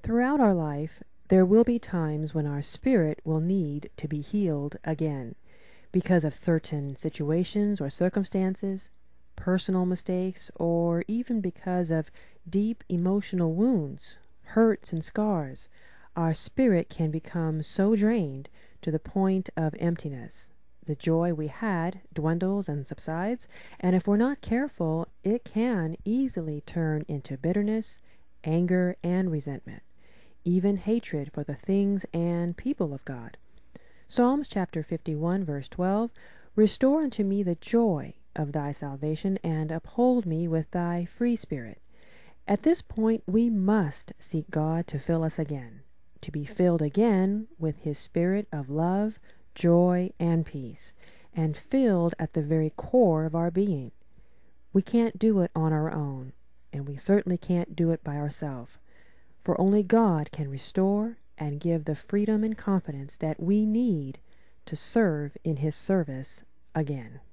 Throughout our life, there will be times when our spirit will need to be healed again because of certain situations or circumstances, personal mistakes, or even because of deep emotional wounds, hurts, and scars. Our spirit can become so drained to the point of emptiness. The joy we had dwindles and subsides, and if we're not careful, it can easily turn into bitterness, anger, and resentment, even hatred for the things and people of God. Psalms chapter 51, verse 12, "Restore unto me the joy of thy salvation, and uphold me with thy free spirit." At this point, we must seek God to fill us again, to be filled again with His Spirit of love, joy, and peace, and filled at the very core of our being. We can't do it on our own, and we certainly can't do it by ourselves, for only God can restore and give the freedom and confidence that we need to serve in His service again.